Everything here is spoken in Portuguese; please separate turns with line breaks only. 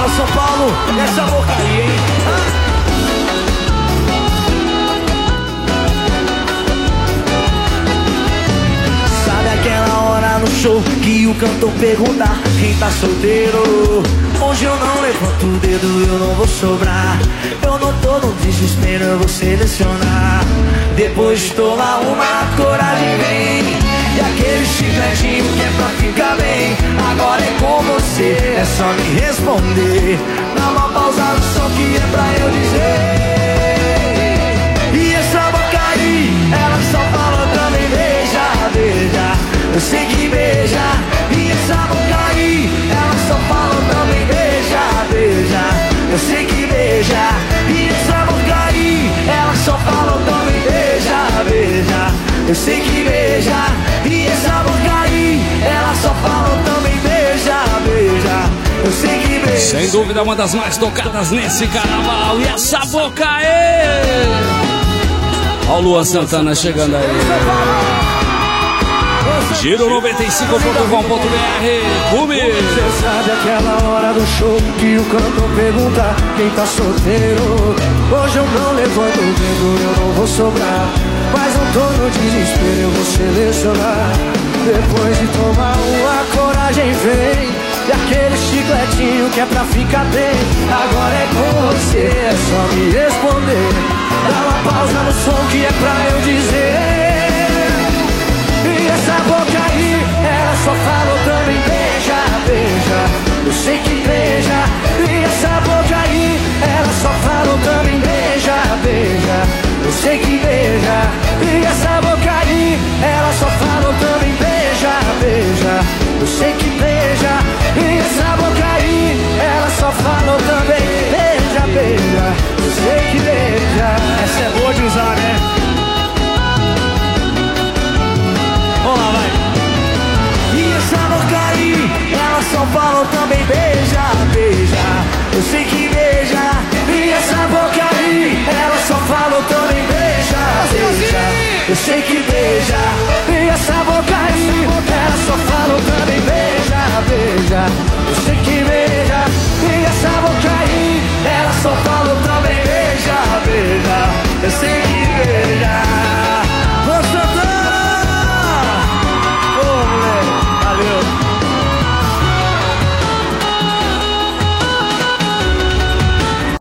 Fala São Paulo, essa boca aí, hein? Sabe aquela hora no show que o cantor pergunta quem tá solteiro? Hoje eu não levanto o dedo, eu não vou sobrar. Eu não tô no desespero, eu vou selecionar. Depois de tomar uma, coragem vem. E aquele chicletinho que é pra ficar bem. Agora é com você, é só me responder. Dá uma pausa no som que é pra eu dizer. E essa boca aí, ela só fala também beija, beija. Eu sei que beija. E essa boca aí, ela só fala também beija, beija. Eu sei que beija. E essa boca aí, ela só fala também beija, beija. Eu sei que beija. E essa boca aí, ela só fala também beija, beija. Eu sei que beija.
Sem dúvida uma das mais tocadas nesse carnaval. E essa boca aí. Ó o Luan Santana chegando aí. Giro95.com.br. Comigo.
Você sabe aquela hora do show que o cantor pergunta quem tá solteiro? Hoje eu não levanto o dedo, eu não vou sobrar. Mas não tô no desespero, eu vou selecionar. Depois de tomar uma, coragem vem. E aquele chicletinho que é pra ficar bem. Agora é com você, é só me responder. Dá uma pausa no som que é pra eu dizer. E essa boca aí, ela só fala também beija, beija. Eu sei que beija. E essa boca aí, ela só fala também beija, beija. Eu sei que beija. E essa boca aí, ela só fala também beija, beija. Eu sei que beija. E essa boca aí, ela só fala também beija, beija. Eu sei que beija. Essa é boa de usar, né? Vamos lá, vai. E essa boca aí, ela só fala também beija, beija. Eu sei que beija. E essa boca aí, ela só fala também beija, beija. Eu sei que beija.